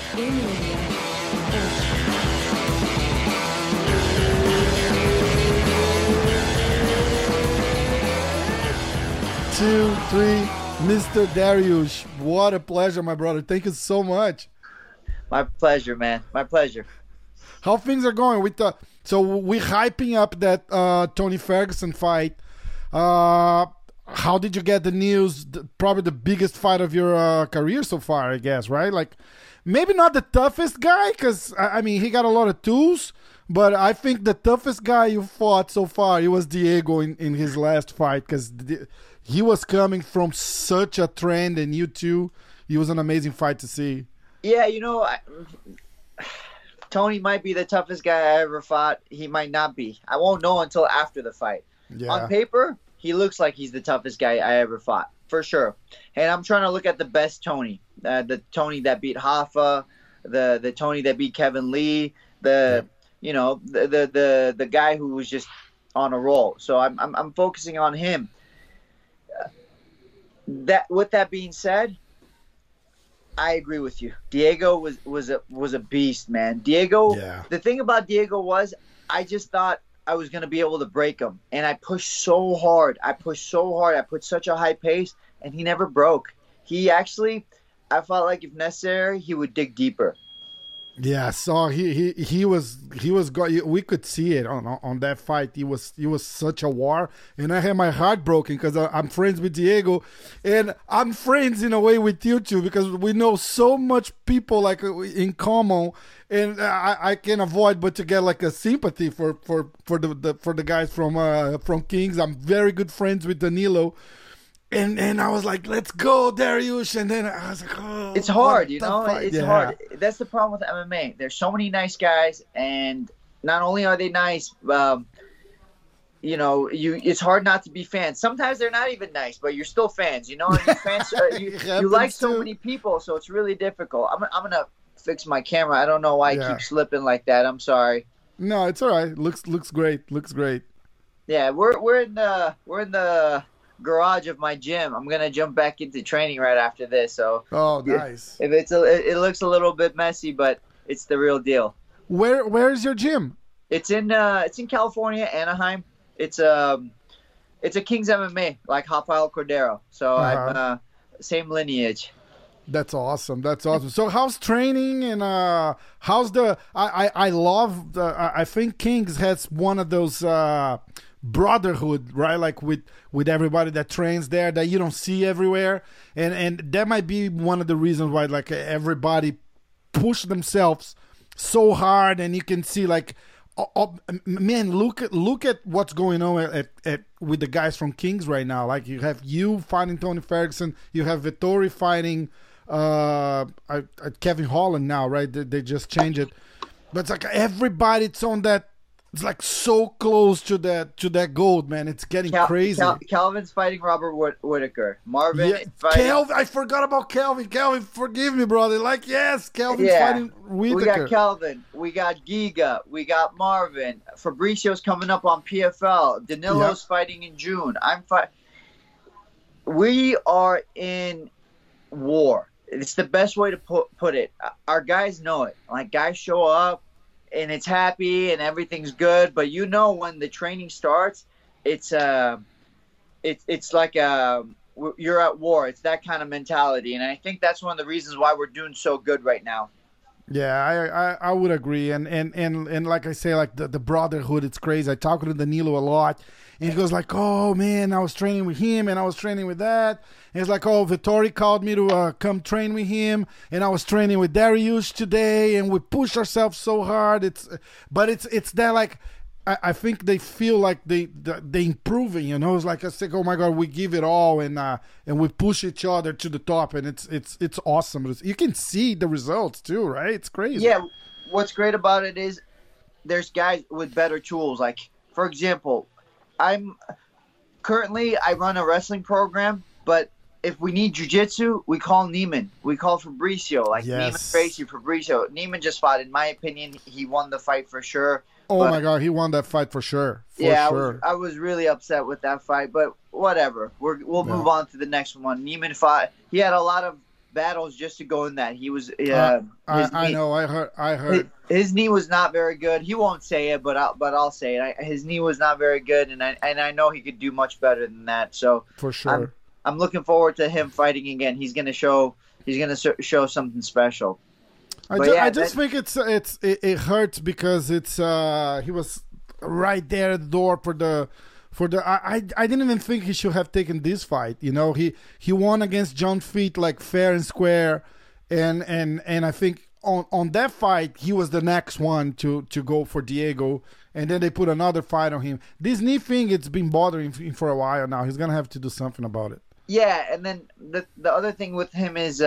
Two, three, Mr. Dariush. What a pleasure, my brother. Thank you so much. My pleasure, man. My pleasure. How things are going with the? So we're hyping up that Tony Ferguson fight. How did you get the news? Probably the biggest fight of your career so far, I guess, right? Like, maybe not the toughest guy, because I mean he got a lot of tools, but I think the toughest guy you fought so far, it was Diego in his last fight, because he was coming from such a trend, and you too. It was an amazing fight to see. Yeah, Tony might be the toughest guy I ever fought. He might not be. I won't know until after the fight. Yeah. On paper, he looks like he's the toughest guy I ever fought, for sure. And I'm trying to look at the best Tony. The Tony that beat Hoffa, the Tony that beat Kevin Lee, the guy who was just on a roll. So I'm focusing on him. With that being said, I agree with you. Diego was a beast, man. Diego. Yeah. The thing about Diego was, I just thought I was going to be able to break him, and I pushed so hard. I put such a high pace, and he never broke. He actually, I felt like if necessary, he would dig deeper. Yeah, so he was we could see it on that fight. He was such a war, and I had my heart broken because I'm friends with Diego, and I'm friends in a way with you too, because we know so much people like in common, and I can avoid but to get like a sympathy for the guys from Kings. I'm very good friends with Danilo. And I was like, let's go, Dariush. And then I was like, oh. It's hard, It's yeah. hard. That's the problem with MMA. There's so many nice guys, and not only are they nice, it's hard not to be fans. Sometimes they're not even nice, but you're still fans, And fans, you like so many people, so it's really difficult. I'm going to fix my camera. I don't know why I keep slipping like that. I'm sorry. No, it's all right. Looks great. Looks great. Yeah, we're in the garage of my gym. I'm gonna jump back into training right after this. So nice. If it looks a little bit messy, but it's the real deal. Where's your gym? It's in California, Anaheim. It's a Kings MMA, like Rafael Cordero. So I'm same lineage. That's awesome. So how's training and how's the? I love the. I think Kings has one of those brotherhood, right? Like with everybody that trains there that you don't see everywhere, and that might be one of the reasons why like everybody push themselves so hard, and you can see like. Man, look at what's going on at with the guys from Kings right now. Like you have you fighting Tony Ferguson, you have Vettori fighting Kevin Holland now, right? They just changed it, but it's like everybody. It's on that. It's like so close to that gold, man. It's getting crazy. Calvin's fighting Robert Whitaker. Marvin fighting... Calvin, I forgot about Calvin. Calvin, forgive me, brother. Like, yes, Calvin's fighting Whitaker. We got Calvin. We got Giga. We got Marvin. Fabricio's coming up on PFL. Danilo's fighting in June. We are in war. It's the best way to put it. Our guys know it. Like, guys show up, and it's happy and everything's good, but when the training starts, it's like you're at war. It's that kind of mentality, and I think that's one of the reasons why we're doing so good right now. Yeah, I would agree, and like I say, like the brotherhood, it's crazy. I talk to Danilo a lot, and he goes like, "Oh man, I was training with him, and I was training with that." And it's like, "Oh, Vettori called me to come train with him, and I was training with Dariush today, and we push ourselves so hard." It's that like. I think they feel like they improving, It's like I say, oh my God, we give it all and we push each other to the top, and it's awesome. You can see the results too, right? It's crazy. Yeah, what's great about it is there's guys with better tools. Like for example, I run a wrestling program, but if we need jiu-jitsu, we call Neiman. We call Fabricio. Neiman Gracie, Fabricio. Neiman just fought. In my opinion, he won the fight for sure. Oh my God, he won that fight for sure. I was really upset with that fight, but whatever. We'll move on to the next one. Neiman fought. He had a lot of battles just to go in that. He was I know. I heard. His knee was not very good. He won't say it, but I'll say it. His knee was not very good, and I know he could do much better than that. So for sure, I'm looking forward to him fighting again. He's gonna show something special. I just think it hurts because it's he was right there at the door for the. I didn't even think he should have taken this fight. You know, he won against John Feet like fair and square, and I think on that fight he was the next one to go for Diego, and then they put another fight on him. This knee thing, it's been bothering him for a while now. He's gonna have to do something about it. Yeah, and then the other thing with him is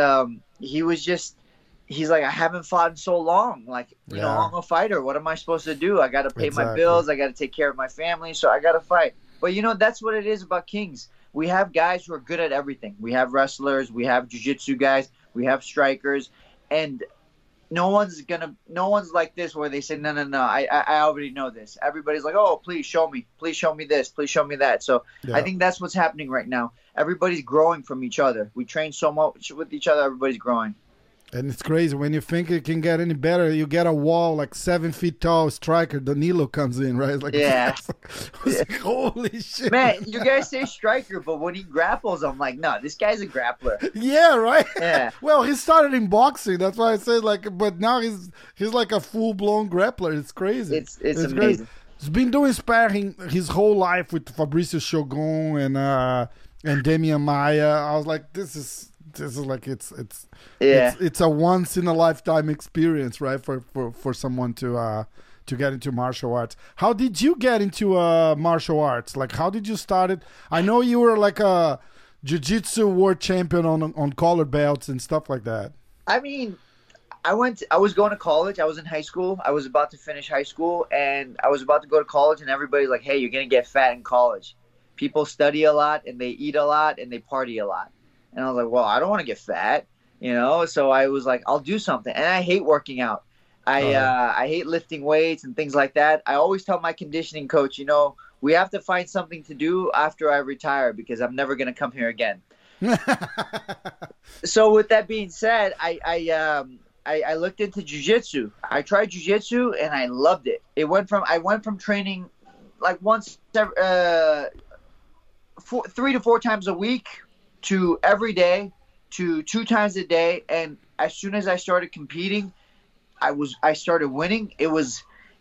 he's like, I haven't fought in so long. Like, you know, I'm a fighter. What am I supposed to do? I got to pay my bills. I got to take care of my family. So I got to fight. But, you know, that's what it is about Kings. We have guys who are good at everything. We have wrestlers. We have jiu-jitsu guys. We have strikers. And no one's like this where they say, no. I already know this. Everybody's like, oh, please show me. Please show me this. Please show me that. So I think that's what's happening right now. Everybody's growing from each other. We train so much with each other. Everybody's growing. And it's crazy. When you think it can get any better, you get a wall like 7 feet tall striker. Danilo comes in, right? It's like, like, holy shit. Man, you guys say striker, but when he grapples, I'm like, no, this guy's a grappler. Yeah, right? Yeah. Well, he started in boxing. That's why I said, like, but now he's like a full-blown grappler. It's crazy. It's amazing. Crazy. He's been doing sparring his whole life with Fabricio Shogun and Demian Maia. I was like, this is like it's a once in a lifetime experience, right? For someone to get into martial arts. How did you get into martial arts? Like, how did you start it? I know you were like a jiu-jitsu world champion on collar belts and stuff like that. I mean, I was going to college. I was in high school. I was about to finish high school, and I was about to go to college. And everybody's like, "Hey, you're gonna get fat in college. People study a lot, and they eat a lot, and they party a lot." And I was like, well, I don't want to get fat, you know? So I was like, I'll do something. And I hate working out. I hate lifting weights and things like that. I always tell my conditioning coach, you know, we have to find something to do after I retire because I'm never going to come here again. So with that being said, I looked into jiu-jitsu. I tried jiu-jitsu and I loved it. I went from training like 3 to 4 times a week to every day to 2 times a day, and as soon as I started competing, I started winning. It was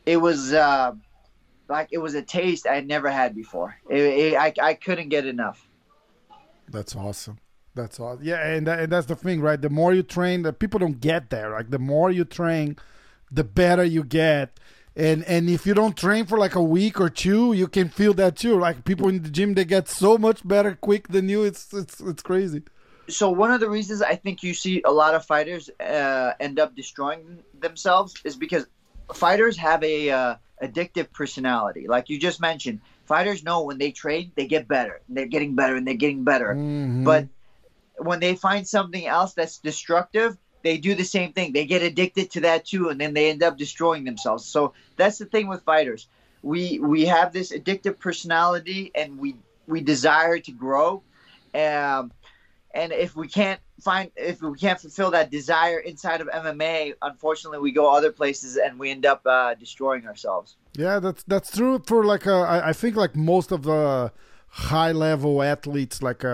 like it was a taste I had never had before. I couldn't get enough. That's awesome. That's awesome. Yeah, and that's the thing, right? The more you train, the people don't get there. Like the more you train, the better you get. And if you don't train for like a week or 2, you can feel that too. Like people in the gym, they get so much better quick than you. It's crazy. So one of the reasons I think you see a lot of fighters end up destroying themselves is because fighters have a addictive personality. Like you just mentioned, fighters know when they train, they get better. They're getting better and they're getting better. Mm-hmm. But when they find something else that's destructive, they do the same thing. They get addicted to that too, and then they end up destroying themselves. So that's the thing with fighters. We have this addictive personality, and we desire to grow. And if we can't fulfill that desire inside of MMA, unfortunately, we go other places and we end up destroying ourselves. Yeah, that's true for like I think like most of the high level athletes, like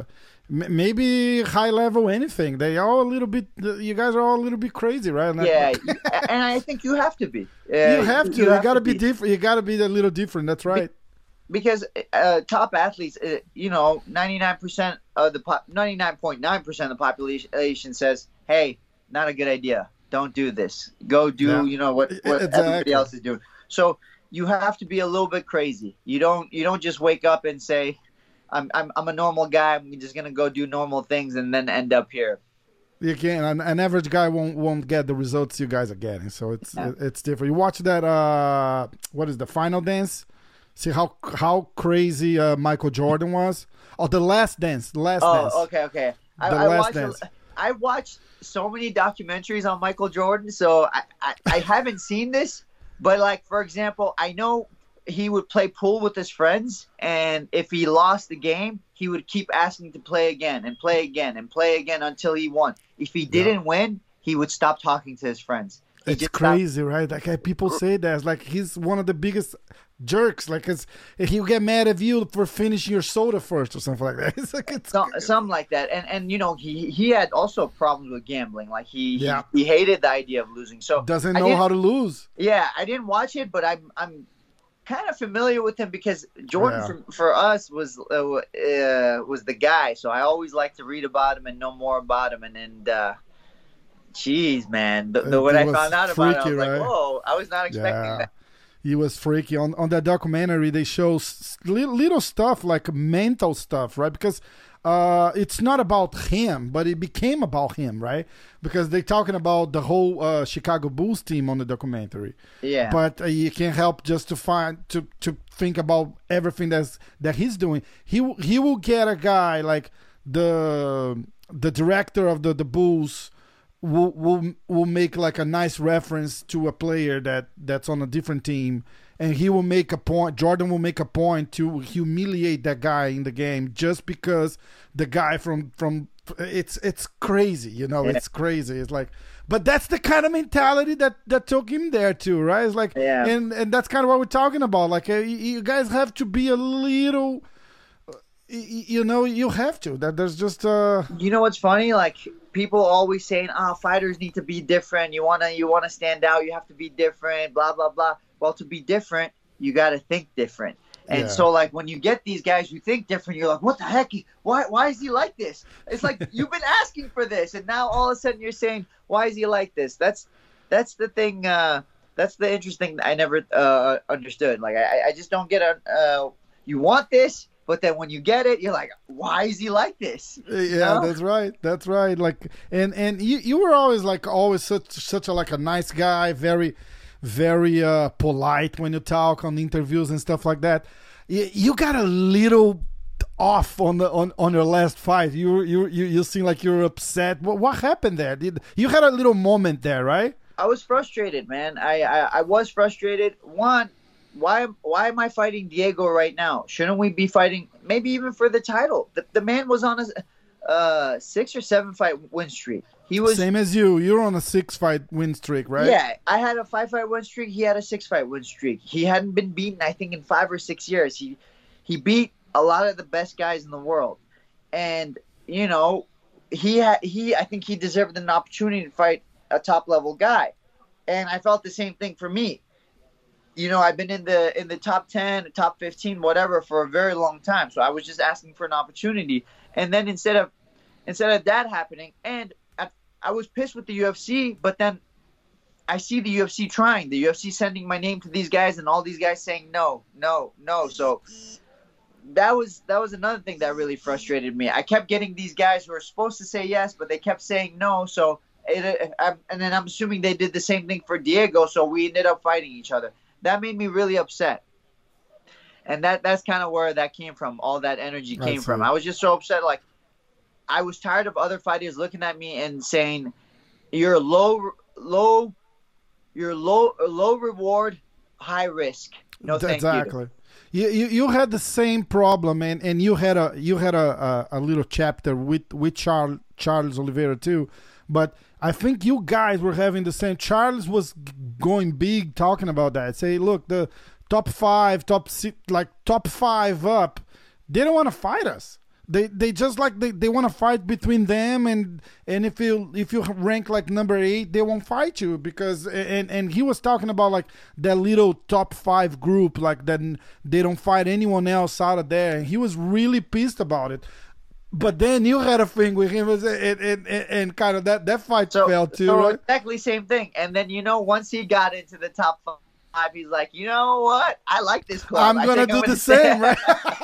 maybe high level anything. They all a little bit. You guys are all a little bit crazy, right? Yeah, and I think you have to be. You have to. You got to be different. You got to be a little different. That's right. Because top athletes, 99% of the 99.9% of the population says, "Hey, not a good idea. Don't do this. Go do what exactly. Everybody else is doing." So you have to be a little bit crazy. You don't just wake up and say, I'm a normal guy. I'm just gonna go do normal things and then end up here. You can't. An average guy won't get the results you guys are getting. So it's different. You watch that? What is the Final Dance? See how crazy Michael Jordan was. Oh, The Last Dance. Dance. Okay. I watched so many documentaries on Michael Jordan, so I haven't seen this. But like, for example, I know he would play pool with his friends, and if he lost the game, he would keep asking to play again and play again and play again until he won. If he didn't win, he would stop talking to his friends. It's crazy, right? Like people say that. It's like he's one of the biggest jerks. Like he'll get mad at you for finishing your soda first or something like that. It's like something like that. And he had also problems with gambling. Like he hated the idea of losing. So doesn't know how to lose. Yeah, I didn't watch it, but I'm kind of familiar with him because Jordan for us was the guy. So I always like to read about him and know more about him. And jeez, man, when I found out about it, I was like, whoa, I was not expecting that. He was freaky. On that documentary, they show little stuff like mental stuff, right? Because it's not about him, but it became about him, right? Because they're talking about the whole Chicago Bulls team on the documentary. Yeah. But you can't help just to think about everything that he's doing. He will get a guy like the director of the Bulls. Will make like a nice reference to a player that's on a different team, and he will make a point. Jordan will make a point to humiliate that guy in the game just because the guy from it's crazy, It's crazy. It's like, but that's the kind of mentality that took him there too, right? It's like, and that's kind of what we're talking about. Like, you guys have to be a little. You have to. That there's just. You know what's funny? Like people always saying, fighters need to be different. You wanna stand out. You have to be different. Blah blah blah. Well, to be different, you got to think different. And so, like when you get these guys who think different, you're like, what the heck? Why is he like this? It's like you've been asking for this, and now all of a sudden you're saying, why is he like this? That's the thing. That's the interesting. I never understood. Like I just don't get you want this. But then when you get it, you're like, why is he like this? Yeah, that's right. That's right. Like, and you were always such a nice guy, very, very polite when you talk on interviews and stuff like that. You got a little off on your last fight. You seem like you were upset. What happened there? You had a little moment there, right? I was frustrated, man. I was frustrated. Why am I fighting Diego right now? Shouldn't we be fighting maybe even for the title? The man was on a 6 or 7 fight win streak. He was same as you. You're on a 6 fight win streak, right? Yeah, I had a 5 fight win streak. He had a 6 fight win streak. He hadn't been beaten, I think, in 5 or 6 years. He beat a lot of the best guys in the world, and I think he deserved an opportunity to fight a top level guy, and I felt the same thing for me. I've been in the top 10, top 15, whatever, for a very long time. So I was just asking for an opportunity. And then instead of that happening, and I was pissed with the UFC, but then I see the UFC trying. The UFC sending my name to these guys, and all these guys saying no, no, no. So that was another thing that really frustrated me. I kept getting these guys who were supposed to say yes, but they kept saying no. So and then I'm assuming they did the same thing for Diego. So we ended up fighting each other. That made me really upset. And that's kind of where that came from. All that energy came from. I was just so upset. Like, I was tired of other fighters looking at me and saying, you're low reward, high risk. No, thank you. You had the same problem, and you had a little chapter with Charles Oliveira too, but I think you guys were having the same. Charles was going big, talking about that. Say, look, the top 5, top 6, like top 5 up, they don't want to fight us. They just like they want to fight between them, and if you rank like number 8, they won't fight you because and he was talking about like that little top 5 group, like that they don't fight anyone else out of there. And he was really pissed about it. But then you had a thing with him, and kind of that fight fell too, so right? Exactly same thing. And then once he got into the top 5, he's like, you know what? I like this club. I'm gonna do the same, right?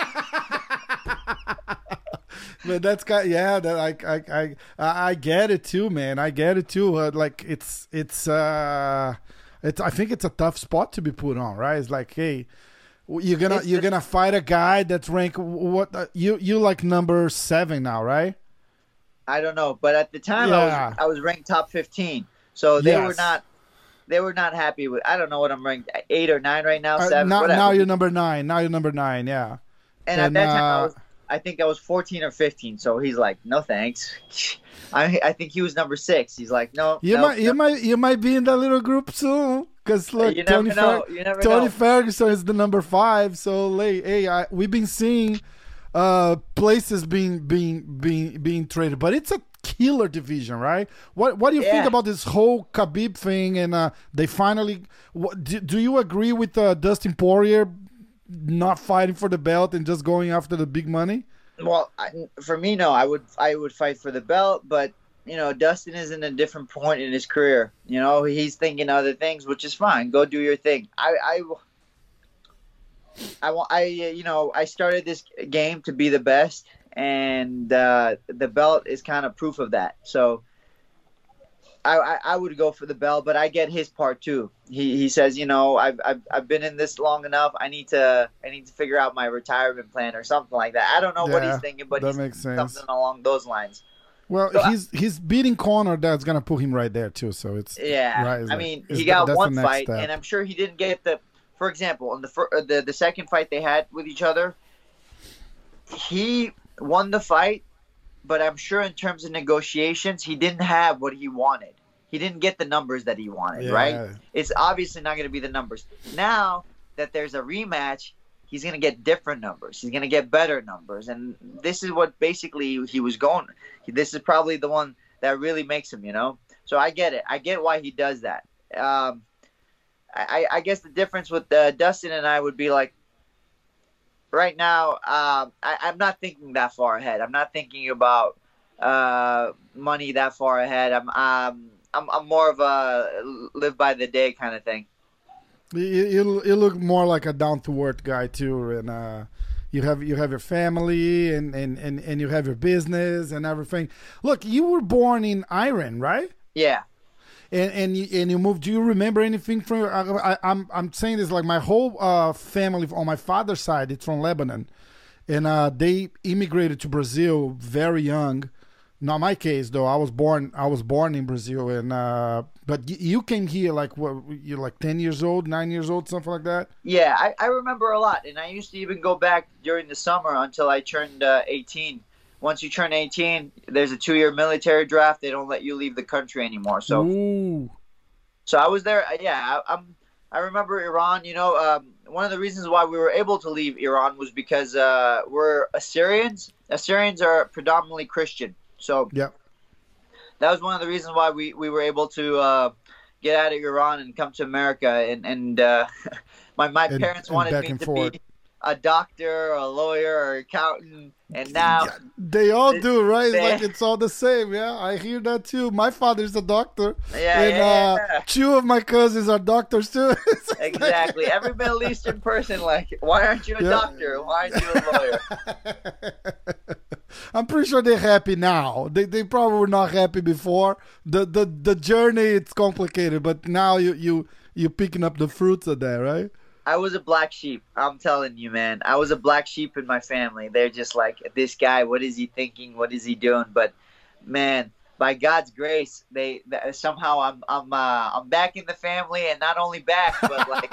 But that's kind, that I get it too, man. I get it too. Like it's I think it's a tough spot to be put on, right? It's like, hey. You're gonna fight a guy that's ranked what you like number 7 now, right? I don't know, but at the time I was ranked top 15, so they were not happy with. I don't know what I'm ranked, 8 or 9 right now, 7. Now you're number 9. Yeah. And at that time I think I was 14 or 15. So he's like, no thanks. I think he was number 6. He's like, no, You might be in that little group soon. Because look, you never know. You never Tony know. Ferguson is the number 5. So we've been seeing places being traded, but it's a killer division, right? What do you think about this whole Khabib thing? And they finally, do you agree with Dustin Poirier not fighting for the belt and just going after the big money? Well, for me, no. I would fight for the belt, but Dustin is in a different point in his career. He's thinking other things, which is fine. Go do your thing. I started this game to be the best, and the belt is kind of proof of that. So I would go for the belt, but I get his part too. He says, I've been in this long enough. I need to figure out my retirement plan or something like that. I don't know what he's thinking, but he's makes thinking sense. something along those lines. Well, so, he's beating Conor. That's gonna put him right there too. So it's right. I mean, he got one fight, and I'm sure he didn't get the. For example, in the second fight they had with each other, he won the fight, but I'm sure in terms of negotiations, he didn't have what he wanted. He didn't get the numbers that he wanted, right? It's obviously not going to be the numbers. Now that there's a rematch, he's going to get different numbers. He's going to get better numbers. And this is what basically he was going. This is probably the one that really makes him, So I get it. I get why he does that. I guess the difference with Dustin and I would be like, right now, I'm not thinking that far ahead. I'm not thinking about money that far ahead. I'm more of a live by the day kind of thing. You look more like a down to earth guy too, and you have your family and you have your business and everything. Look, you were born in Iran, right? Yeah. And you moved. Do you remember anything from? I'm saying this like my whole family on my father's side, it's from Lebanon, and they immigrated to Brazil very young. Not my case though. I was born in Brazil, and but you came here like what? You're like 10 years old, 9 years old, something like that. Yeah, I remember a lot, and I used to even go back during the summer until I turned 18. Once you turn 18, there's a 2-year military draft. They don't let you leave the country anymore. So, So I was there. Yeah, I remember Iran. One of the reasons why we were able to leave Iran was because we're Assyrians. Assyrians are predominantly Christian. So yeah, that was one of the reasons why we were able to get out of Iran and come to America. And my parents wanted me to be a doctor or a lawyer or accountant, and now they all do, right? It's like it's all the same. Yeah, I hear that too. My father's a doctor, and 2 of my cousins are doctors too. Exactly. Every Middle Eastern person, like, why aren't you a doctor? Why aren't you a lawyer? I'm pretty sure they're happy now. They probably were not happy before. The journey, it's complicated, but now you're picking up the fruits of that, right? I was a black sheep. I'm telling you, man. I was a black sheep in my family. They're just like, this guy, what is he thinking? What is he doing? But man, by God's grace, somehow I'm back in the family, and not only back, but like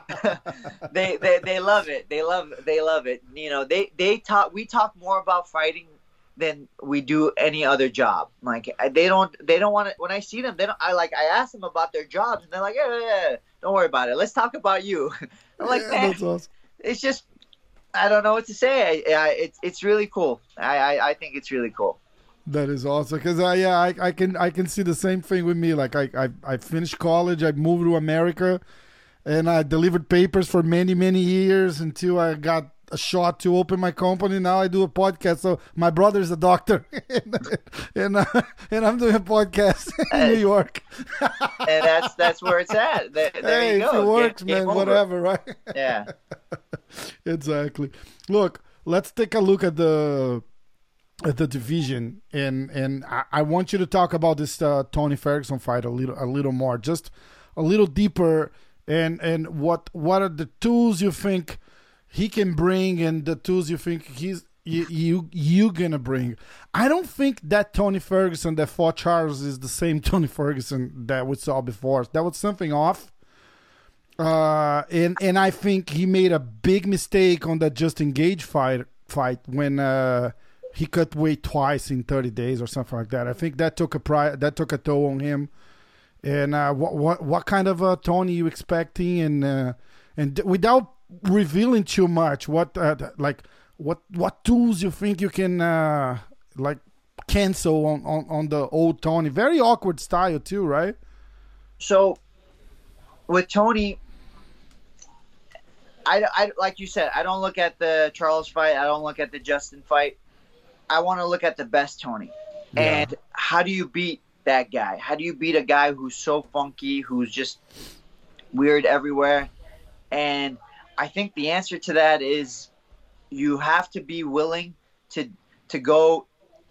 they love it. They love it. We talk more about fighting than we do any other job. Like they don't want to. When I see them, I ask them about their jobs, and they're like, yeah, don't worry about it. Let's talk about you. I'm like, man, that's awesome. It's just, I don't know what to say. It's really cool. I think it's really cool. That is awesome, because I can see the same thing with me. Like I finished college, I moved to America, and I delivered papers for many years until I got a shot to open my company. Now I do a podcast. So my brother's a doctor, and I'm doing a podcast in New York. And that's where it's at. There you go. If it works, man, whatever, right? Yeah. Exactly. Look, let's take a look at the division, and I want you to talk about this Tony Ferguson fight a little more, just a little deeper, and what are the tools you think he can bring, and the tools you think you gonna bring. I don't think that Tony Ferguson that fought Charles is the same Tony Ferguson that we saw before. That was something off. And I think he made a big mistake on that Justin Gage fight fight when he cut weight twice in 30 days or something like that. I think that took a toll on him. And what kind of Tony you expecting? And without revealing too much, what tools you think you can cancel on the old Tony? Very awkward style too, right? So with Tony, I like you said, I don't look at the Charles fight. I don't look at the Justin fight. I want to look at the best Tony. Yeah. And how do you beat that guy? How do you beat a guy who's so funky, who's just weird everywhere? And I think the answer to that is you have to be willing to go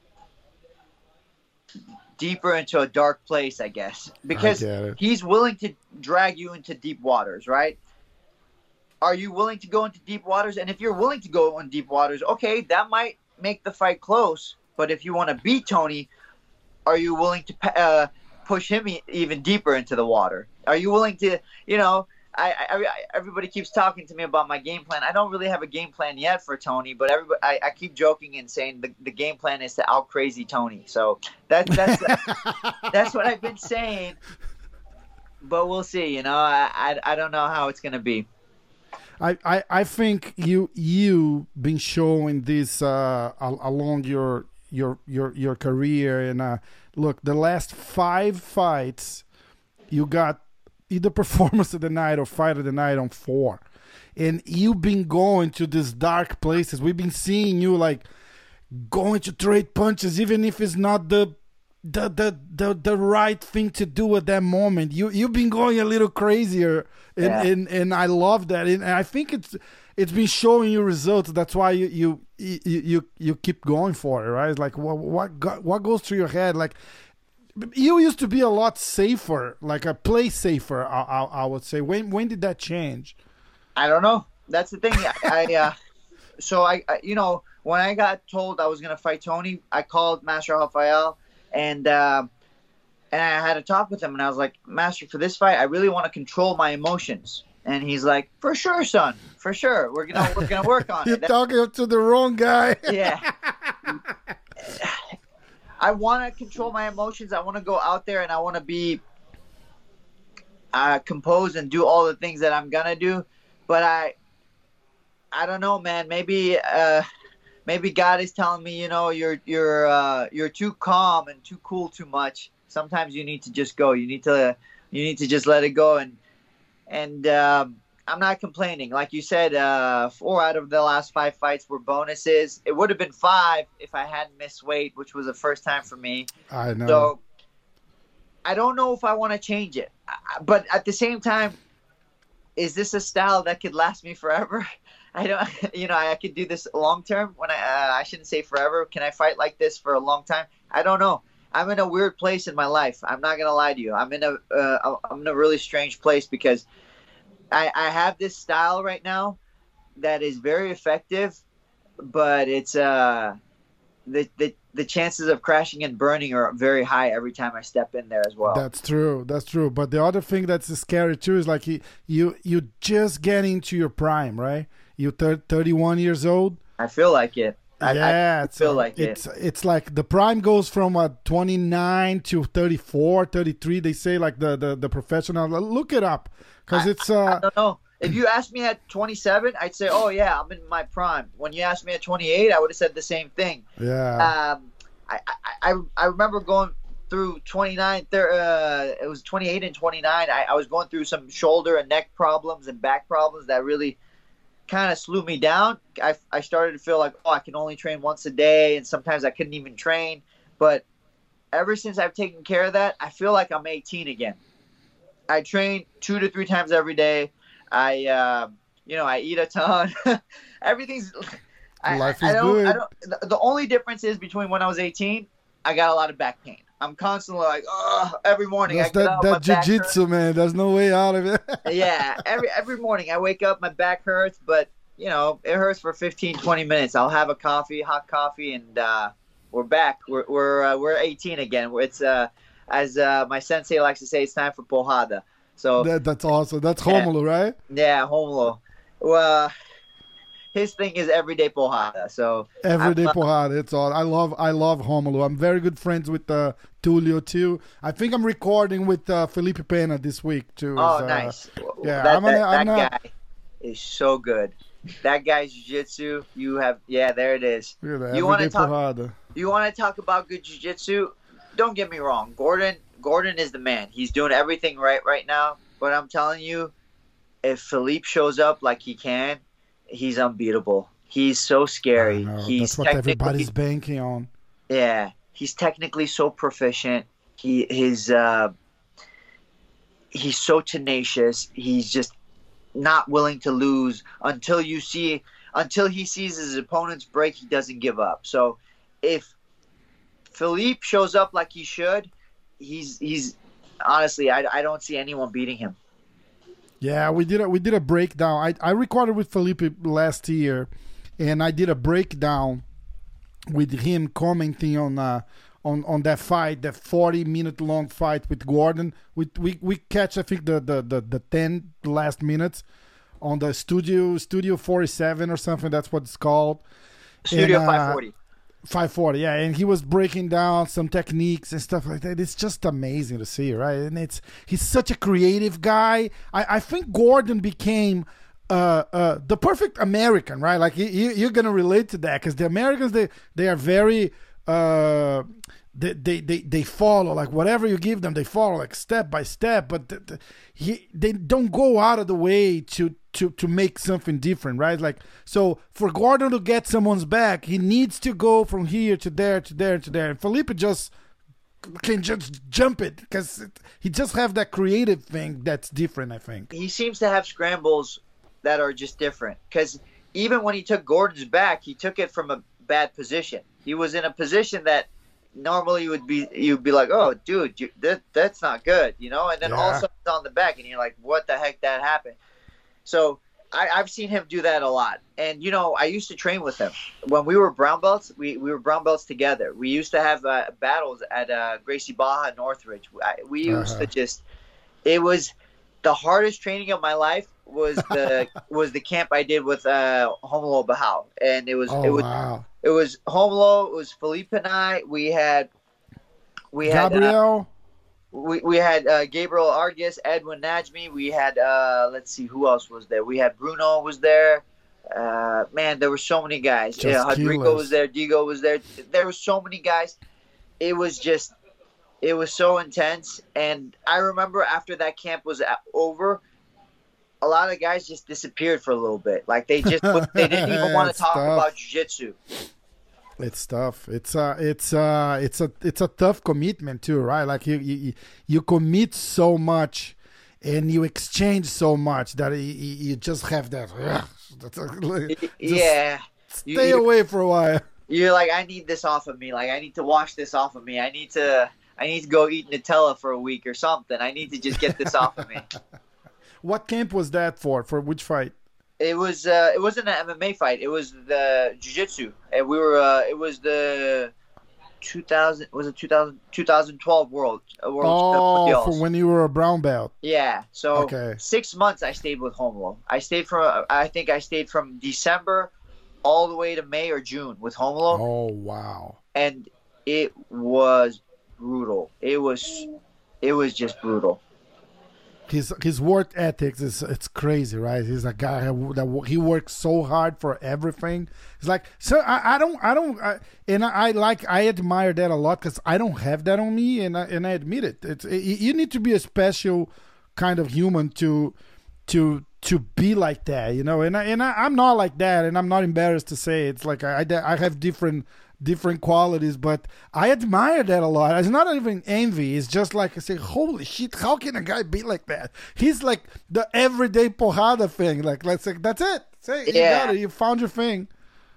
deeper into a dark place, I guess, because he's willing to drag you into deep waters, right? Are you willing to go into deep waters? And if you're willing to go in deep waters, okay, that might make the fight close. But if you want to beat Tony, are you willing to push him even deeper into the water? Are you willing to, everybody keeps talking to me about my game plan. I don't really have a game plan yet for Tony, but I keep joking and saying the game plan is to out crazy Tony. So that's what I've been saying. But we'll see. I don't know how it's gonna be. I think you been showing this along your career, and look, the last 5 fights you got either performance of the night or fight of the night on 4, and you've been going to these dark places. We've been seeing you like going to trade punches, even if it's not the right thing to do at that moment. You've been going a little crazier, and I love that, and I think it's been showing you results. That's why you keep going for it, right? It's like what goes through your head? Like, you used to be a lot safer, like a play safer, I would say. When did that change? I don't know. That's the thing. So when I got told I was gonna fight Tony, I called Master Rafael, and I had a talk with him, and I was like, Master, for this fight, I really want to control my emotions. And he's like, for sure, son, for sure. We're gonna work on You're it. You're talking to the wrong guy. Yeah. I want to control my emotions. I want to go out there and I want to be composed and do all the things that I'm gonna do. But I don't know, man. Maybe God is telling me, you're too calm and too cool too much. Sometimes you need to just go. You need to just let it go. And I'm not complaining. Like you said, 4 out of the last 5 fights were bonuses. It would have been 5 if I hadn't missed weight, which was the first time for me. I know. So I don't know if I want to change it. But at the same time, is this a style that could last me forever? I don't, I could do this long term. When I shouldn't say forever. Can I fight like this for a long time? I don't know. I'm in a weird place in my life. I'm not gonna lie to you. I'm in a really strange place because I have this style right now that is very effective, but it's the chances of crashing and burning are very high every time I step in there as well. That's true. But the other thing that's scary too is like you just get into your prime, right? You're 31 years old. I feel like it. I feel like it's like the prime goes from 29 to 34, 33. They say like the professional. Look it up because it's. I don't know. If you asked me at 27, I'd say, "Oh yeah, I'm in my prime." When you asked me at 28, I would have said the same thing. Yeah. I remember going through 29. It was 28 and 29. I was going through some shoulder and neck problems and back problems that really kind of slew me down. I started to feel like, I can only train once a day, and sometimes I couldn't even train. But ever since I've taken care of that, I feel like I'm 18 again. I train 2 to 3 times every day. I eat a ton. Everything's life is good. The only difference is between when I was 18, I got a lot of back pain. I'm constantly like, every morning. That's that jiu-jitsu, man. There's no way out of it. Yeah, every morning I wake up, my back hurts, but it hurts for 15, 20 minutes. I'll have a hot coffee, and we're back. We're 18 again. It's as my sensei likes to say, it's time for porrada. So that's awesome. That's Romulo, right? Yeah, Romulo. Well, his thing is everyday porrada. So Everyday porrada. It's all. I love Romulo. I'm very good friends with Tulio too. I think I'm recording with Felipe Pena this week too. Oh, nice. Yeah, that guy is so good. That guy's jiu-jitsu. There it is. You want to talk about good jiu-jitsu? Don't get me wrong. Gordon is the man. He's doing everything right now. But I'm telling you, if Philippe shows up like he can, he's unbeatable. He's so scary. That's what everybody's banking on. Yeah, he's technically so proficient. He's so tenacious. He's just not willing to lose until he sees his opponents break. He doesn't give up. So if Philippe shows up like he should, he's honestly, I don't see anyone beating him. Yeah, we did a breakdown. I recorded with Felipe last year, and I did a breakdown with him commenting on that fight, that 40-minute long fight with Gordon. We catch, I think, the 10 last minutes on the Studio 47 or something. That's what it's called. Studio 540. 540, yeah, and he was breaking down some techniques and stuff like that. It's just amazing to see, right? And he's such a creative guy. I think Gordon became the perfect American, right? Like you're gonna relate to that because the Americans they are very they follow, like whatever you give them, they follow like step by step, but they don't go out of the way to make something different, right? Like, so for Gordon to get someone's back, he needs to go from here to there to there to there. And Felipe just can just jump it because he just have that creative thing that's different, I think. He seems to have scrambles that are just different because even when he took Gordon's back, he took it from a bad position. He was in a position that normally you'd be like, oh, dude, that's not good, you know? And then all of a sudden it's on the back and you're like, what the heck that happened? So I've seen him do that a lot. And, you know, I used to train with him. When we were brown belts, we were brown belts together. We used to have battles at Gracie Baja, Northridge. We used to just – it was the hardest training of my life was the camp I did with Romulo Barral. And it was wow. It was Romulo, it was Felipe and I. We had Gabriel. We had Gabriel Argus, Edwin Najmi. We had let's see who else was there. We had Bruno was there. Man, there were so many guys. Rodrigo was there. Diego was there. There were so many guys. It was so intense. And I remember after that camp was over, a lot of guys just disappeared for a little bit. Like they didn't even want to talk about jiu-jitsu. It's tough. It's a tough commitment too, right? Like you commit so much, and you exchange so much that you just have that. Stay away for a while. You're like, I need this off of me. Like I need to wash this off of me. I need to go eat Nutella for a week or something. I need to just get this off of me. What camp was that for? For which fight? It wasn't an MMA fight. It was the jiu-jitsu. And we were it was the 2012 world for when you were a brown belt. Yeah. So 6 months I stayed with Romulo. I stayed from December all the way to May or June with Romulo. Oh wow. And it was brutal. It was just brutal. His work ethics it's crazy, right? He's a guy that he works so hard for everything. It's like, so I admire that a lot because I don't have that on me, and I admit it. You need to be a special kind of human to be like that, you know. And I'm not like that, and I'm not embarrassed to say it. It's like I have different qualities, but I admire that a lot. It's not even envy. It's just like I say, holy shit, how can a guy be like that? He's like the everyday porrada thing. Like, let's say that's it. Say you got it. You found your thing.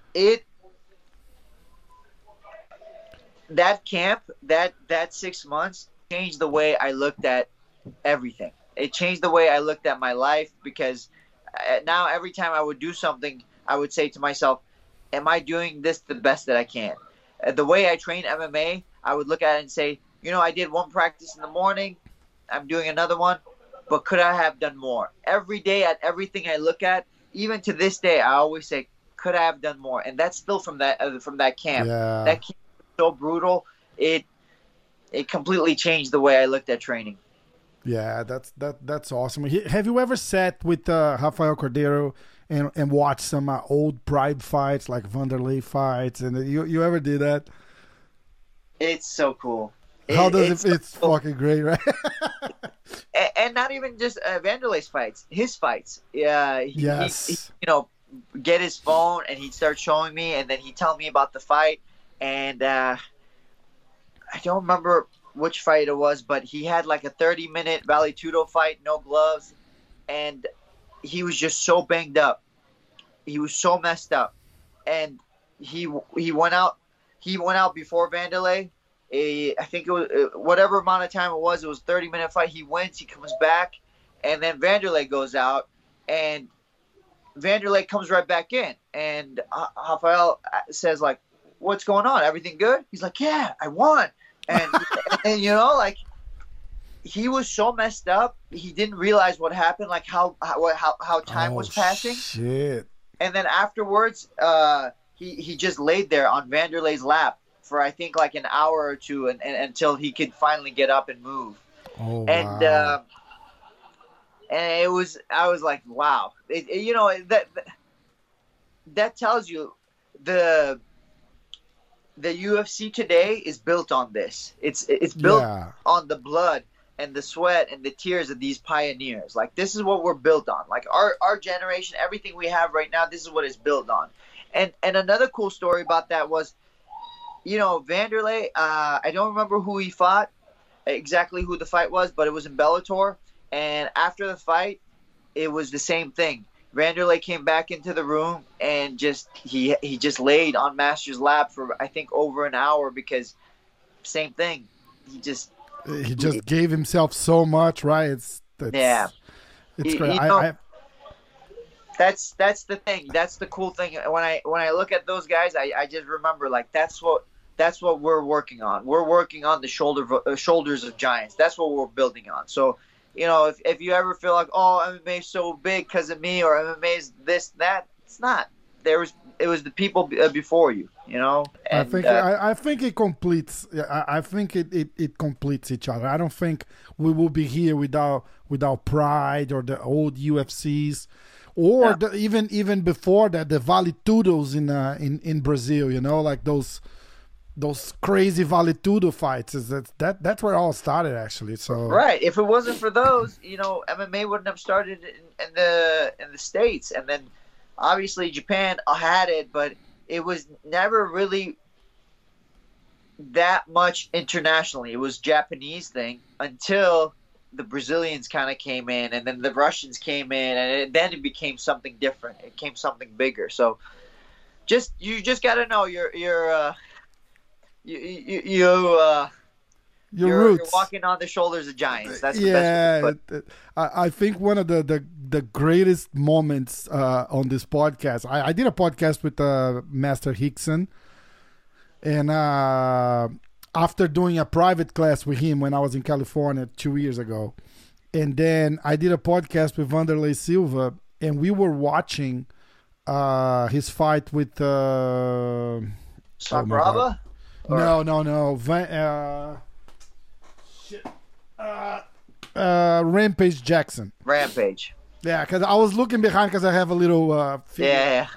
That camp, that 6 months changed the way I looked at everything. It changed the way I looked at my life because now every time I would do something, I would say to myself, am I doing this the best that I can? The way I train MMA, I would look at it and say, you know, I did one practice in the morning. I'm doing another one, but could I have done more? Every day at everything I look at, even to this day, I always say, could I have done more? And that's still from that camp. Yeah. That camp was so brutal. It completely changed the way I looked at training. Yeah, that's awesome. Have you ever sat with Rafael Cordeiro and watched some old Pride fights, like Vanderlei fights, and you ever did that? It's so cool. How does it? It's cool. Fucking great, right? And not even just Vanderlei's fights, his fights. Yeah, yes. He, get his phone and he'd start showing me, and then he'd tell me about the fight. And I don't remember which fight it was, but he had like a 30-minute Vale Tudo fight, no gloves, and he was just so banged up. He was so messed up, and he went out. He went out before Vanderlei. I think it was whatever amount of time it was. It was a 30-minute fight. He wins. He comes back, and then Vanderlei goes out, and Vanderlei comes right back in, and Rafael says like, "What's going on? Everything good?" He's like, "Yeah, I won." And and like he was so messed up, he didn't realize what happened, like how time was passing. Shit. And then afterwards, he just laid there on Vanderlei's lap for I think like an hour or two, and until he could finally get up and move. Oh, and wow. And I was like, wow, that tells you the UFC today is built on this. It's built on the blood and the sweat and the tears of these pioneers. Like, this is what we're built on. Like, our generation, everything we have right now, this is what it's built on. And another cool story about that was, Vanderlei, I don't remember who he fought, exactly who the fight was, but it was in Bellator. And after the fight, it was the same thing. Vanderlei came back into the room and he just laid on Master's lap for I think over an hour, because same thing. He just gave himself so much, right? It's great. That's the thing. That's the cool thing. When I look at those guys, I just remember like that's what we're working on. We're working on the shoulders of giants. That's what we're building on. So. If you ever feel like, oh, MMA is so big because of me, or MMA is this, that, it's not. It was the people before you, And, I think it completes. I think it completes each other. I don't think we will be here without Pride or the old UFCs, or even before that, the Vale Tudos in Brazil. Like those crazy Vale Tudo fights. That's where it all started, actually. So right, if it wasn't for those, MMA wouldn't have started in the States, and then obviously Japan had it, but it was never really that much internationally. It was Japanese thing until the Brazilians kind of came in, and then the Russians came in, and then it became something different. It became something bigger. So you just got to know your you're walking on the shoulders of giants. That's the best way to put it. I think one of the greatest moments on this podcast. I did a podcast with Master Hickson, and after doing a private class with him when I was in California 2 years ago, and then I did a podcast with Vanderlei Silva, and we were watching his fight with Sakuraba. No. Rampage Jackson. Rampage. Yeah, because I was looking behind because I have a little. Yeah.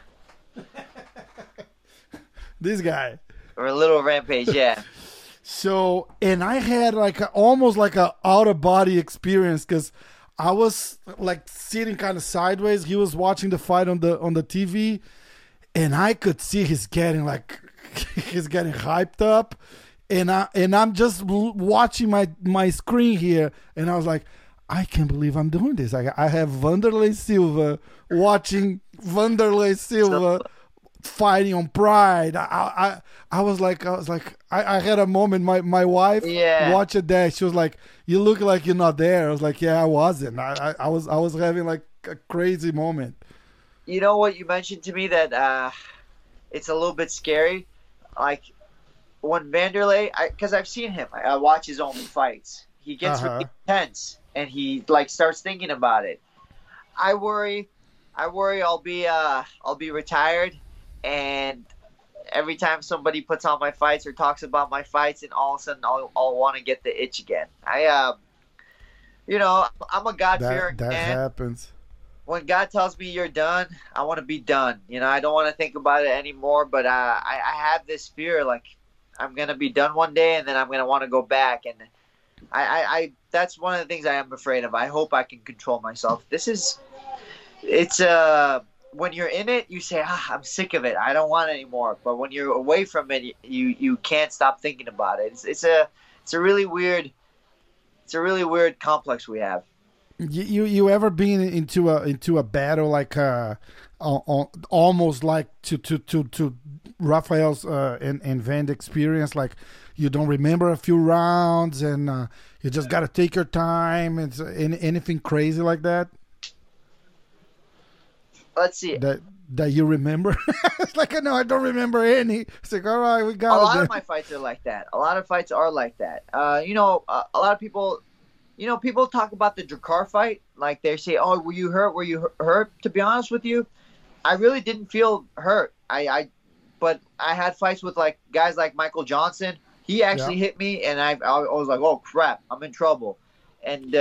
This guy. Or a little Rampage, yeah. So, and I had almost like a out of body experience, because I was like sitting kind of sideways. He was watching the fight on the TV, and I could see he's getting hyped up, and I'm just watching my screen here, and I was like, I can't believe I'm doing this. I have Vanderlei Silva watching Vanderlei Silva fighting on Pride. I was like I had a moment. My wife watched that. She was like, "You look like you're not there." I was like, "Yeah, I wasn't. I was having like a crazy moment." You know what you mentioned to me that it's a little bit scary. Like when Vanderlei, because I've seen him. I watch his own fights. He gets really tense, and he starts thinking about it. I worry I'll be retired, and every time somebody puts on my fights or talks about my fights, and all of a sudden I'll want to get the itch again. I'm a God-fearing That man. happens. When God tells me you're done, I want to be done. I don't want to think about it anymore. But I have this fear, like I'm gonna be done one day, and then I'm gonna want to go back. And I that's one of the things I am afraid of. I hope I can control myself. When you're in it, you say, I'm sick of it. I don't want it anymore. But when you're away from it, you can't stop thinking about it. It's a really weird complex we have. You ever been into a battle like almost like to Rafael's and Van experience, like you don't remember a few rounds and you just got to take your time? It's anything crazy like that? Let's see. That you remember? It's like, no, I don't remember any. It's like, all right, we got it. A lot of my fights are like that. A lot of fights are like that. A lot of people. People talk about the Drakkar fight. Like they say, "Oh, were you hurt? Were you hurt?" To be honest with you, I really didn't feel hurt. But I had fights with like guys like Michael Johnson. He actually hit me, and I was like, "Oh crap, I'm in trouble." And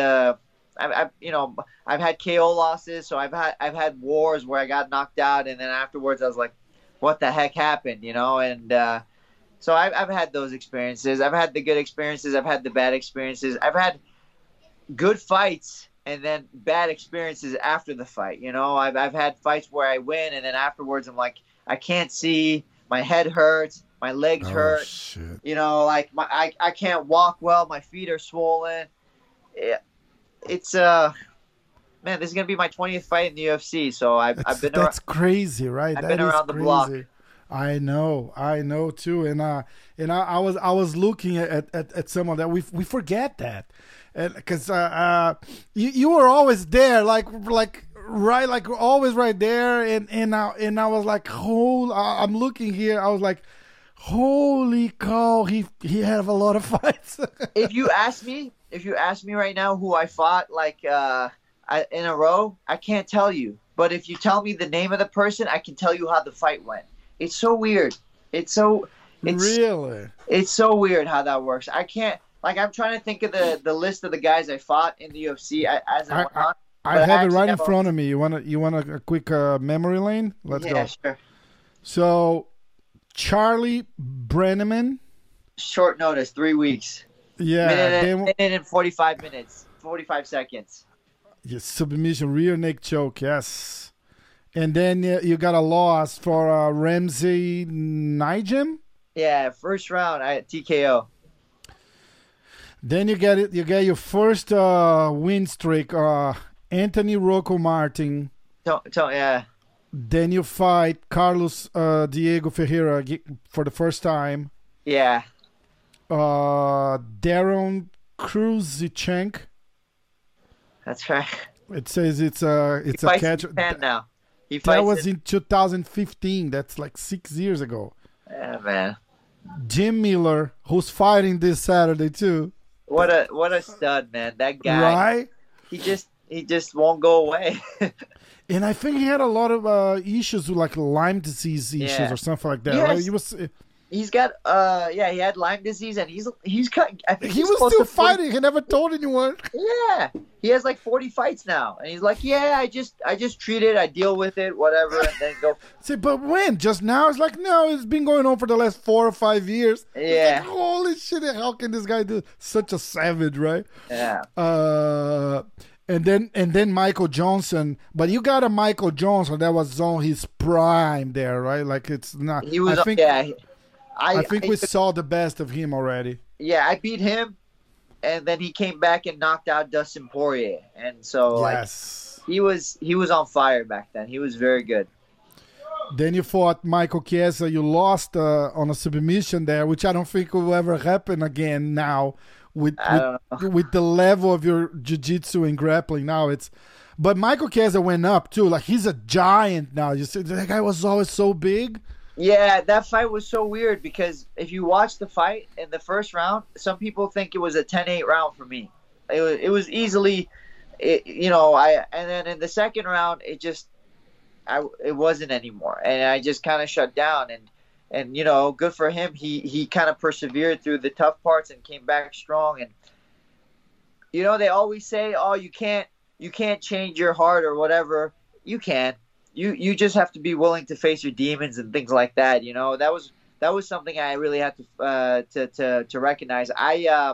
I've had KO losses, so I've had wars where I got knocked out, and then afterwards I was like, "What the heck happened?" And so I've had those experiences. I've had the good experiences. I've had the bad experiences. I've had good fights and then bad experiences after the fight. I've had fights where I win, and then afterwards I'm like, I can't see, my head hurts, my legs hurt. Shit. Like I can't walk well, my feet are swollen. It's man, this is gonna be my 20th fight in the UFC, so I've been. That's crazy, right? I've been around the block. I know too, and I was looking at some of that. We forget that, because you were always there, like always right there, and I was like, I'm looking here. I was like, holy cow, he had a lot of fights. If you ask me right now who I fought like in a row, I can't tell you. But if you tell me the name of the person, I can tell you how the fight went. It's so weird. It's really. It's so weird how that works. I can't. Like, I'm trying to think of the list of the guys I fought in the UFC I have it right in front of me. You want a quick memory lane? Let's go. Yeah, sure. So, Charlie Brenneman. Short notice, 3 weeks. Yeah. Minute and 45 minutes, 45 seconds. Yes, submission, rear neck choke, yes. And then you got a loss for Ramsey Nijim. Yeah, first round, TKO. Then you get your first win streak, Anthony Rocco Martin. Yeah. Then you fight Carlos Diego Ferreira for the first time. Yeah. Darren Kruzichenk. That's right. It says it's a catch. Now. That was in 2015. That's like 6 years ago. Yeah, man. Jim Miller, who's fighting this Saturday too. What a stud, man! That guy. Right? He just won't go away. And I think he had a lot of issues with like Lyme disease issues or something like that. Yes. Right? He's got he had Lyme disease, and he's I think he was still fighting. He never told anyone. Yeah, he has like 40 fights now, and he's like, yeah, I just treat it, I deal with it, whatever, and then go. See, but when? Just now? It's like, no, it's been going on for the last 4 or 5 years. Yeah. Like, holy shit! How can this guy do such a savage, right? Yeah. And then Michael Johnson, but you got a Michael Johnson that was on his prime there, right? Like it's not. He was. I think we saw the best of him already. Yeah, I beat him, and then he came back and knocked out Dustin Poirier, and so yes. he was on fire back then. He was very good. Then you fought Michael Chiesa. You lost on a submission there, which I don't think will ever happen again now with the level of your jiu-jitsu and grappling now. But Michael Chiesa went up too. Like he's a giant now. You see, that guy was always so big. Yeah, that fight was so weird because if you watch the fight in the first round, some people think it was a 10-8 round for me. It was easily, and then in the second round, it wasn't anymore, and I just kind of shut down. And you know, good for him. He kind of persevered through the tough parts and came back strong. And you know, they always say, "Oh, you can't change your heart or whatever." You can. You just have to be willing to face your demons and things like that. You know, that was something I really had to recognize. I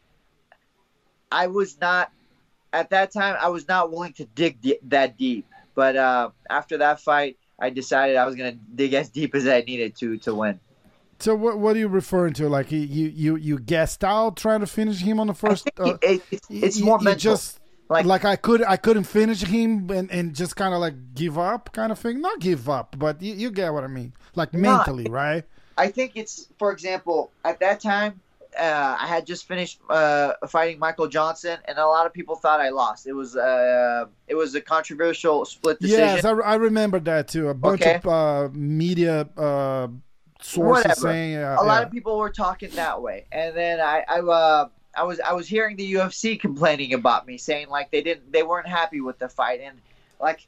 was not at that time. I was not willing to dig that deep. But after that fight, I decided I was going to dig as deep as I needed to win. So what are you referring to? Like you gassed out trying to finish him on the first? It's more mental. Just like I couldn't finish him and just kind of like give up kind of thing. Not give up, but you get what I mean. Like mentally, right? I think it's, for example, at that time, I had just finished fighting Michael Johnson, and a lot of people thought I lost. It was a controversial split decision. Yes, I remember that too. A bunch of media sources saying a lot of people were talking that way, and then I was hearing the UFC complaining about me, saying like they weren't happy with the fight, and like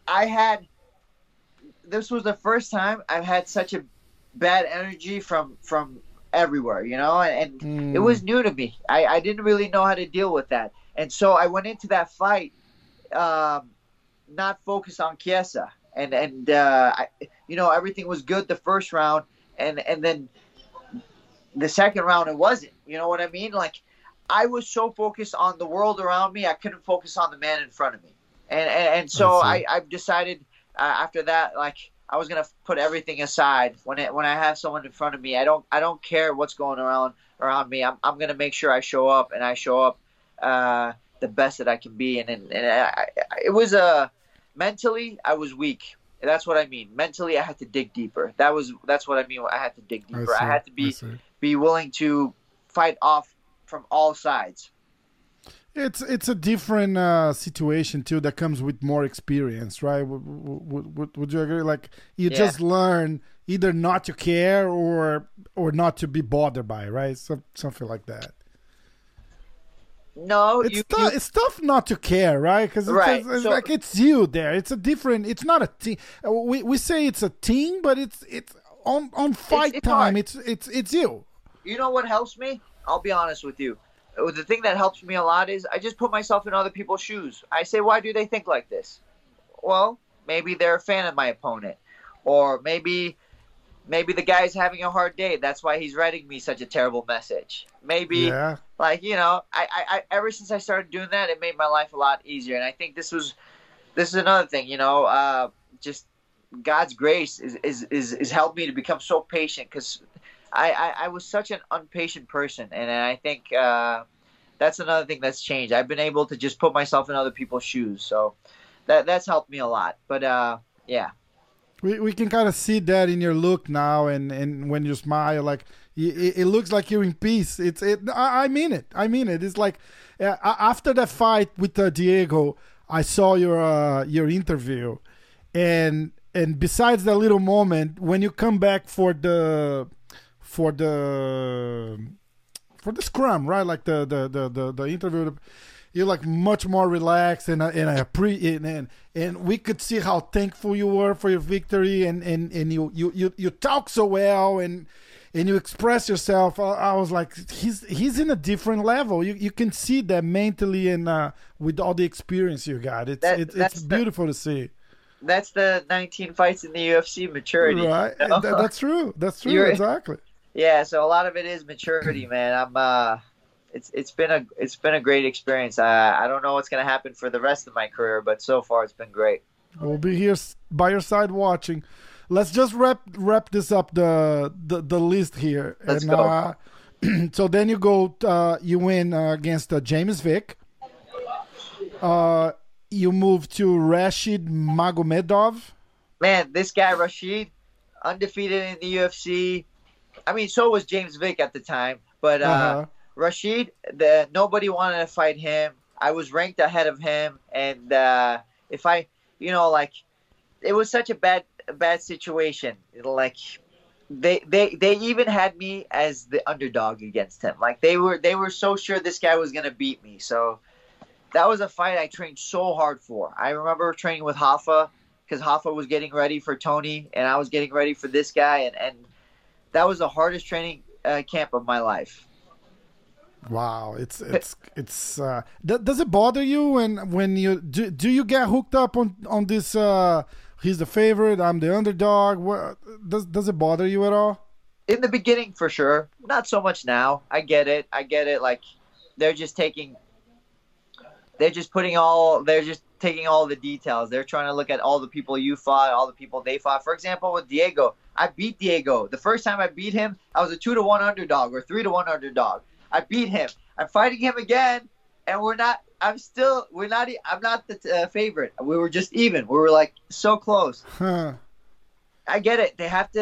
this was the first time I've had such a bad energy from everywhere, you know, and it was new to me. I didn't really know how to deal with that, and so I went into that fight not focused on Chiesa, and you know, everything was good the first round, and then the second round it wasn't. You know what I mean? Like, I was so focused on the world around me, I couldn't focus on the man in front of me, and so I've decided after that, like, I was gonna put everything aside when I have someone in front of me. I don't care what's going around me. I'm gonna make sure I show up, and I show up the best that I can be. And it was mentally I was weak. That's what I mean. Mentally I had to dig deeper. That's what I mean. I had to dig deeper. I had to be willing to fight off from all sides. It's a different situation too that comes with more experience, right? Would you agree? Like, you just learn either not to care or not to be bothered by it, right? Something like that. No, it's tough not to care, right? Because it's like it's you there. It's a different. It's not a team. We say it's a team, but it's on fight time. It's you. You know what helps me? I'll be honest with you. The thing that helps me a lot is I just put myself in other people's shoes. I say, why do they think like this? Well, maybe they're a fan of my opponent, or maybe the guy's having a hard day. That's why he's writing me such a terrible message. Maybe, like, you know, I ever since I started doing that, it made my life a lot easier. And I think this is another thing, you know, just God's grace is helped me to become so patient, because I was such an impatient person, and I think that's another thing that's changed. I've been able to just put myself in other people's shoes, so that's helped me a lot. But yeah, we can kind of see that in your look now, and when you smile, like it looks like you're in peace. I mean it. It's like after that fight with Diego, I saw your interview, and besides that little moment when you come back for the scrum, right? Like the interview, you're like much more relaxed, and we could see how thankful you were for your victory, and you talk so well, and you express yourself. I was like, he's in a different level. You can see that mentally, and with all the experience you got, it's beautiful to see. That's the 19 fights in the UFC maturity, right? You know? That's true. Exactly. Yeah, so a lot of it is maturity, man. It's been a great experience. I don't know what's gonna happen for the rest of my career, but so far it's been great. We'll be here by your side watching. Let's just wrap this up, the list here. Let's go. So then you win against James Vick. You move to Rashid Magomedov. Man, this guy Rashid, undefeated in the UFC. I mean, so was James Vick at the time, but Rashid, nobody wanted to fight him. I was ranked ahead of him, and it was such a bad situation. Like, they even had me as the underdog against him. Like, they were so sure this guy was gonna beat me. So that was a fight I trained so hard for. I remember training with Hoffa because Hoffa was getting ready for Tony, and I was getting ready for this guy, and that was the hardest training camp of my life. Wow, it's does it bother you when you do you get hooked up on this? He's the favorite, I'm the underdog. What does it bother you at all? In the beginning, for sure. Not so much now. I get it. Like they're just taking all the details. They're trying to look at all the people you fought, all the people they fought. For example, with Diego, I beat Diego. The first time I beat him, I was a 2-1 underdog or 3-1 underdog. I beat him. I'm fighting him again, and I'm not the favorite. We were just even. We were like so close. Huh. I get it.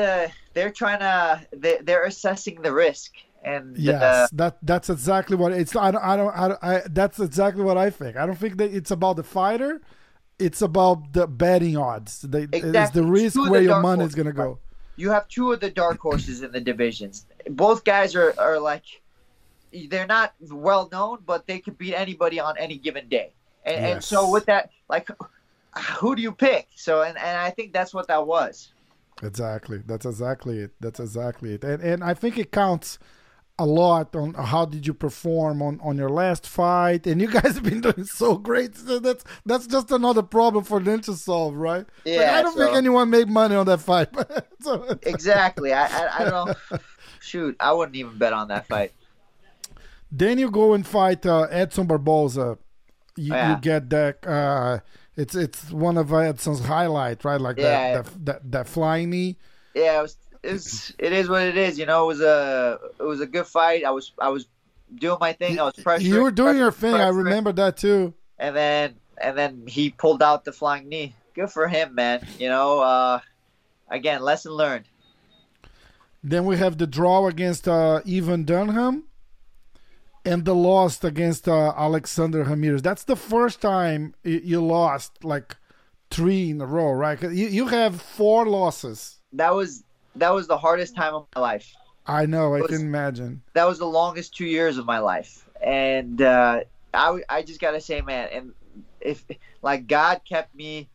They're assessing the risk. And yes, that's exactly what it's. That's exactly what I think. I don't think that it's about the fighter. It's about the betting odds. Exactly. It's the risk where your money is gonna go. You have two of the dark horses in the divisions. Both guys are like, they're not well known, but they could beat anybody on any given day. And so with that, like, who do you pick? So and I think that's what that was. Exactly. That's exactly it. And I think it counts a lot on how did you perform on your last fight, and you guys have been doing so great. So that's just another problem for them to solve, right? Yeah, like, I don't think anyone made money on that fight. Exactly. I don't know. Shoot, I wouldn't even bet on that fight. Then you go and fight Edson Barboza. You get that. It's one of Edson's highlight, right? Like that flying knee. Yeah, it is what it is. You know, it was a good fight. I was doing my thing. I was pressuring. You were doing your thing. I remember that too. And then he pulled out the flying knee. Good for him, man. You know, again, lesson learned. Then we have the draw against Ivan Dunham, and the loss against Alexander Ramirez. That's the first time you lost like 3 in a row, right? You have 4 losses. That was the hardest time of my life. I know. I can imagine. That was the longest 2 years of my life. And I just got to say, man, and if like God kept me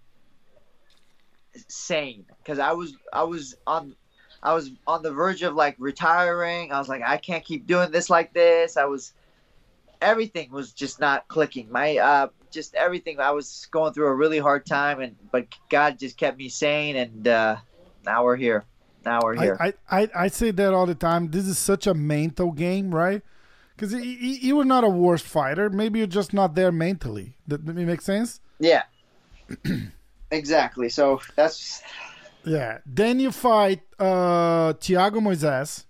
sane, because I was on the verge of like retiring. I was like, I can't keep doing this like this. Everything was just not clicking. Just everything. I was going through a really hard time, but God just kept me sane, and now we're here. I say that all the time. This is such a mental game, right? Because you were not a worse fighter. Maybe you're just not there mentally. That make sense? Yeah. Exactly. So that's... Yeah. Then you fight Thiago Moises.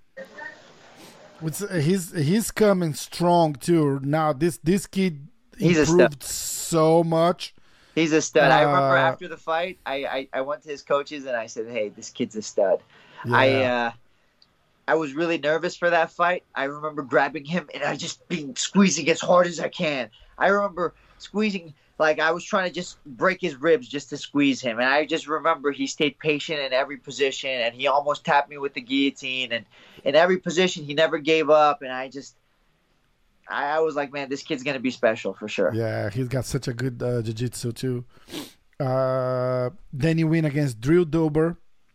He's coming strong too. Now this kid improved so much. He's a stud. I remember after the fight, I went to his coaches and I said, "Hey, this kid's a stud." Yeah. I was really nervous for that fight. I remember grabbing him and I just been squeezing as hard as I can. I remember squeezing like I was trying to just break his ribs just to squeeze him. And I just remember he stayed patient in every position, and he almost tapped me with the guillotine. And in every position, he never gave up. And I was like, man, this kid's going to be special for sure. Yeah, he's got such a good jiu-jitsu too. Then you win against Drew Dober.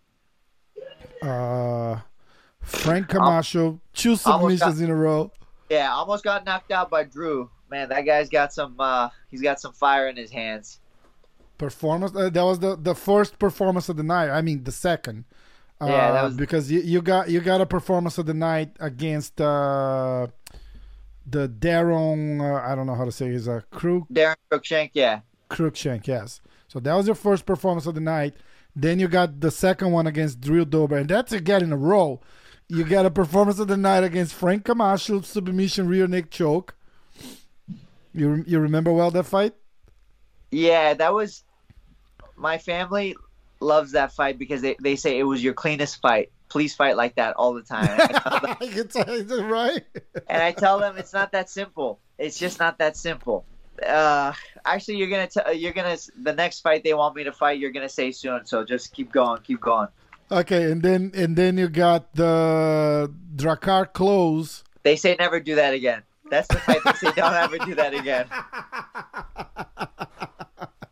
Frank Camacho, 2 submissions in a row. Yeah, almost got knocked out by Drew. Man, that guy's got some. He's got some fire in his hands. Performance. That was the first performance of the night. I mean, the second. Yeah, that was because you got a performance of the night against the Darren. I don't know how to say his Krug. Darren Cruikshank, yeah. Cruikshank, yes. So that was your first performance of the night. Then you got the second one against Drew Dober, and that's again in a row. You got a performance of the night against Frank Camacho, submission rear neck choke. You remember well that fight? Yeah, that was... My family loves that fight because they say it was your cleanest fight. Please fight like that all the time. Right? And I tell them it's not that simple. It's just not that simple. Actually, the next fight they want me to fight, you're gonna say soon. So just keep going. Okay, and then you got the Drakkar Klose. They say never do that again. That's the fight they say don't ever do that again.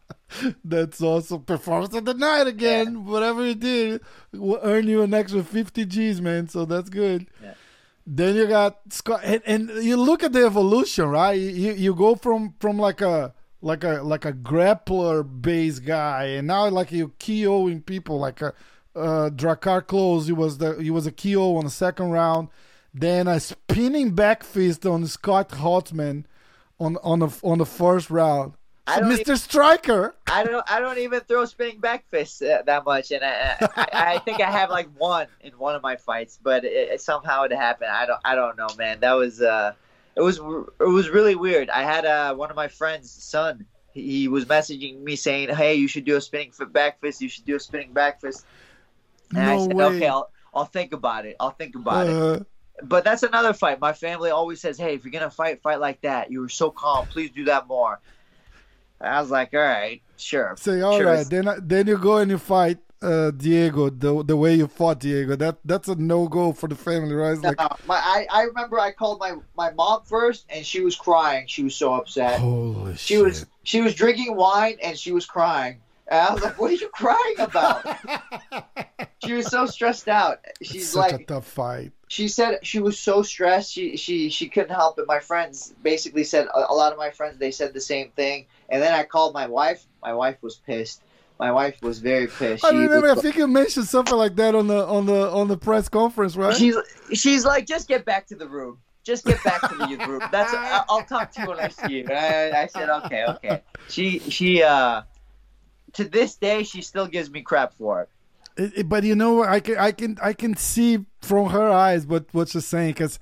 That's awesome. Performance of the night again. Yeah. Whatever you did will earn you an extra 50 G's, man. So that's good. Yeah. Then you got Scott, and you look at the evolution, right? You go from like a grappler based guy, and now like you KOing people like a Drakkar Klose. He was a KO on the second round. Then a spinning back fist on Scott Holtzman on the first round. Mr. Striker. I don't even throw spinning back fists that much, and I think I have like one in one of my fights, but somehow it happened. I don't know, man. That was it was really weird. I had one of my friends' son. He was messaging me saying, "Hey, you should do a spinning back fist. You should do a spinning back fist." And I said, "Okay, I'll think about it. I'll think about it." But that's another fight. My family always says, "Hey, if you're gonna fight like that. You were so calm. Please do that more." I was like, all right, sure. Say, all sure. right. Then you go and you fight Diego the way you fought Diego. That's a no-go for the family, right? It's I remember I called my mom first, and she was crying. She was so upset. Holy shit. She was drinking wine, and she was crying. And I was like, what are you crying about? She was so stressed out. She's such a tough fight. She said she was so stressed. She couldn't help it. My friends basically said, a lot of my friends, they said the same thing. And then I called my wife. My wife was pissed. My wife was very pissed. I remember. I think you mentioned something like that on the press conference, right? She's like, just get back to the room. Just get back to the room. I'll talk to you when I see you. I said, okay. She to this day, she still gives me crap for it. But you know, I can see from her eyes what she's saying, because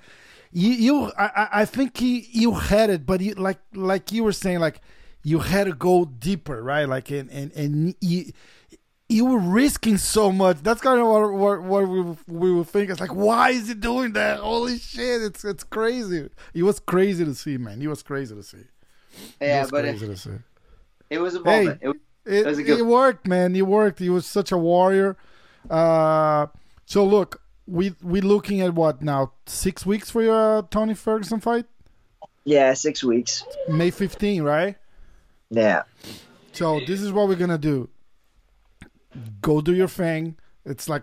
I think you had it, but like you were saying, like you had to go deeper, right? Like and you were risking so much. That's kind of what we were thinking. It's like, why is he doing that? Holy shit! It's crazy. It was crazy to see, man. It was crazy to see. Yeah, but it was a moment. Hey, it worked, man. It worked. He was such a warrior. So look, we looking at what now? 6 weeks for your Tony Ferguson fight? Yeah, 6 weeks. May 15, right? Yeah. So this is what we're gonna do. Go do your thing. It's like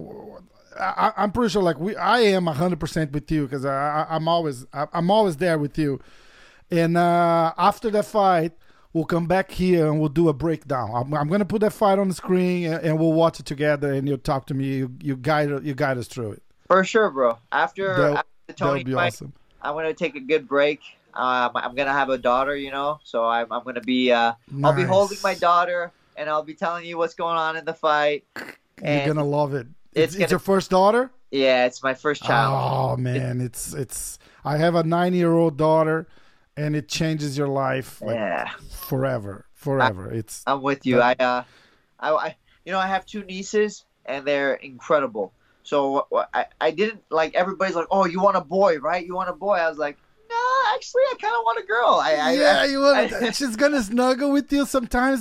I'm pretty sure, like I am 100% with you, because I'm always there with you. And after that fight, we'll come back here and we'll do a breakdown. I'm gonna put that fight on the screen and we'll watch it together. And you'll talk to me. You guide us through it. For sure, bro. After the Tony fight, awesome. I'm gonna take a good break. I'm gonna have a daughter, so I'm gonna be. Nice. I'll be holding my daughter, and I'll be telling you what's going on in the fight. You're gonna love it. It's your first daughter? Yeah, it's my first child. Oh man, it's. I have a 9-year-old daughter, and it changes your life forever. I'm with you. I have 2 nieces, and they're incredible. So I didn't, like, everybody's like, oh, you want a boy, right? You want a boy? I was like, no, actually, I kind of want a girl. You want. She's gonna snuggle with you. Sometimes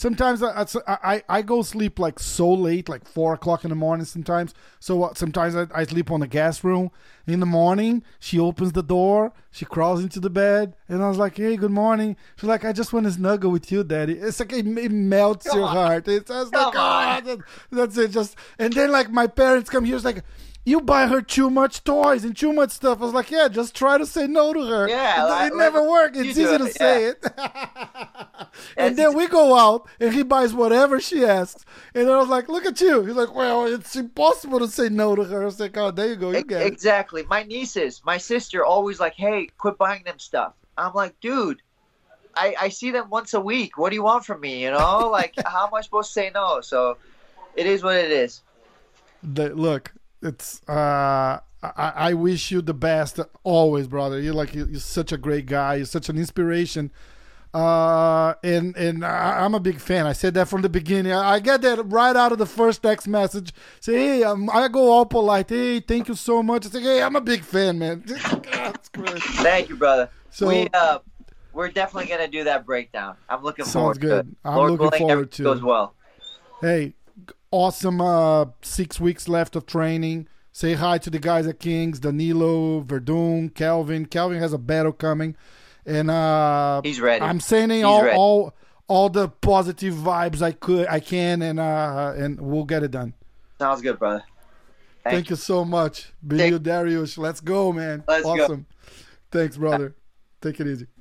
I go sleep like so late, like 4 o'clock in the morning. Sometimes, sometimes I sleep on the guest room. In the morning, she opens the door, she crawls into the bed, and I was like, "Hey, good morning." She's like, "I just want to snuggle with you, Daddy." It's like it melts your heart. It's just like, that's it. And then like my parents come here, it's like, you buy her too much toys and too much stuff. I was like, yeah, just try to say no to her. Yeah, it never works. It's easy to say it. And then we go out and he buys whatever she asks. And I was like, look at you. He's like, well, it's impossible to say no to her. I was like, oh, there you go. You get it. Exactly. My nieces, my sister always like, hey, quit buying them stuff. I'm like, dude, I see them once a week. What do you want from me? Like, how am I supposed to say no? So it is what it is. Look. It's I wish you the best always, brother. You're such a great guy. You're such an inspiration. And I'm a big fan. I said that from the beginning. I get that right out of the first text message. Say, hey, I go all polite. Hey, thank you so much. I say, hey, I'm a big fan, man. That's great. Thank you, brother. So we're definitely gonna do that breakdown. I'm looking forward to it. Sounds good. I'm looking forward to it. Goes well. Hey. Awesome 6 weeks left of training. Say hi to the guys at Kings, Danilo, Verdun, Kelvin. Kelvin has a battle coming. And he's ready. I'm sending all all the positive vibes I can, and we'll get it done. Sounds good, brother. Thank you so much. Benil Dariush. Let's go, man. Let's go. Awesome. Thanks, brother. Take it easy.